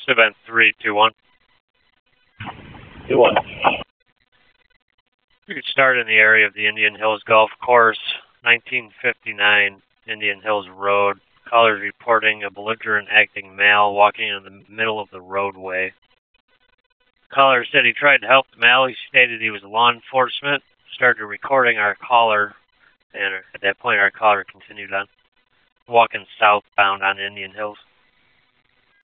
Event 321. 2-1. We start in the area of the Indian Hills Golf Course, 1959, Indian Hills Road. Callers reporting a belligerent acting male walking in the middle of the roadway. Caller said he tried to help the male. He stated he was law enforcement. Started recording our caller, and at that point our caller continued on walking southbound on Indian Hills.